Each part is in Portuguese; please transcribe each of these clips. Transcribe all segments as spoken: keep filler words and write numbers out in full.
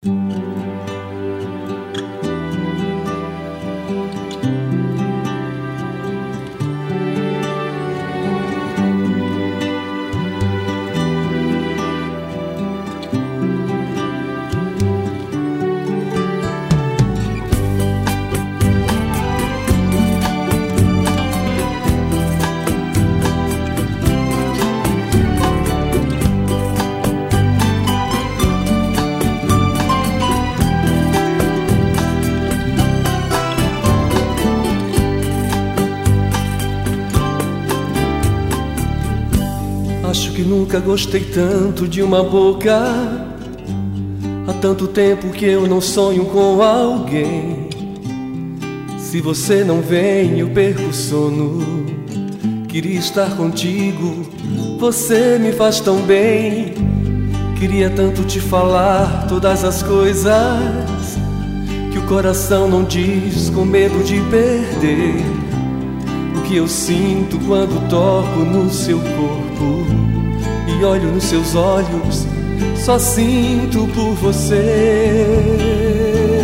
Acho que nunca gostei tanto de uma boca. Há tanto tempo que eu não sonho com alguém. Se você não vem, eu perco o sono. Queria estar contigo, você me faz tão bem. Queria tanto te falar todas as coisas que o coração não diz, com medo de perder. O que eu sinto quando toco no seu corpo e olho nos seus olhos, só sinto por você.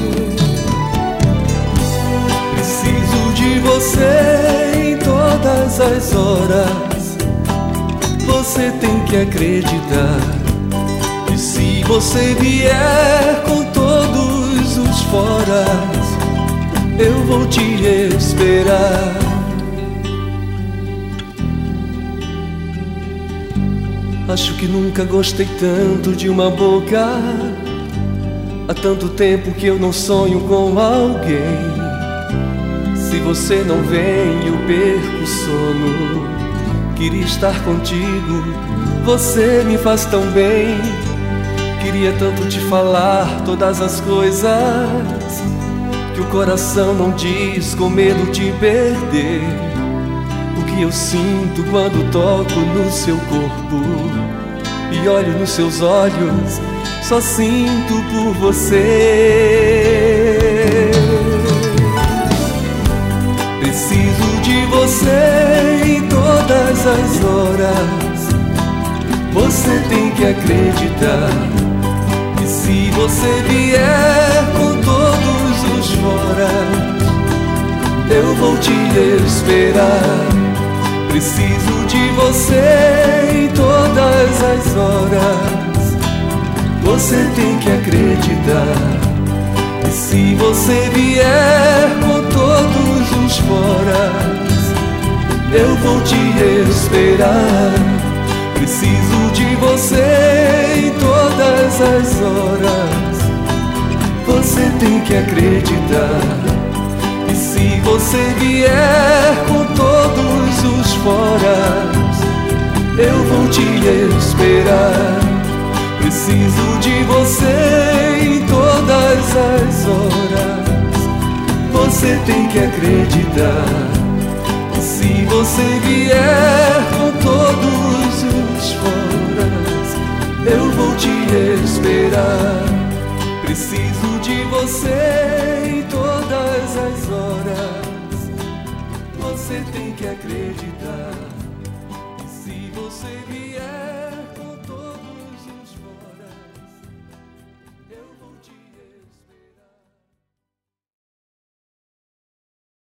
Preciso de você em todas as horas. Você tem que acreditar que se você vier com todos os foras, eu vou te esperar. Acho que nunca gostei tanto de uma boca. Há tanto tempo que eu não sonho com alguém. Se você não vem, eu perco o sono. Queria estar contigo, você me faz tão bem. Queria tanto te falar todas as coisas que o coração não diz, com medo de perder. O que eu sinto quando toco no seu corpo e olho nos seus olhos, só sinto por você. Preciso de você em todas as horas. Você tem que acreditar que se você vier com todos os foras, eu vou te esperar. Preciso de você em todas as horas. Você tem que acreditar que se você vier com todos os foras, eu vou te esperar. Preciso de você em todas as horas. Você tem que acreditar que se você vier com todos os foras, eu vou te esperar. Preciso de você em todas as horas. Você tem que acreditar que se você vier com todos os foras, eu vou te esperar. Preciso de você em todas as horas. Você tem que acreditar.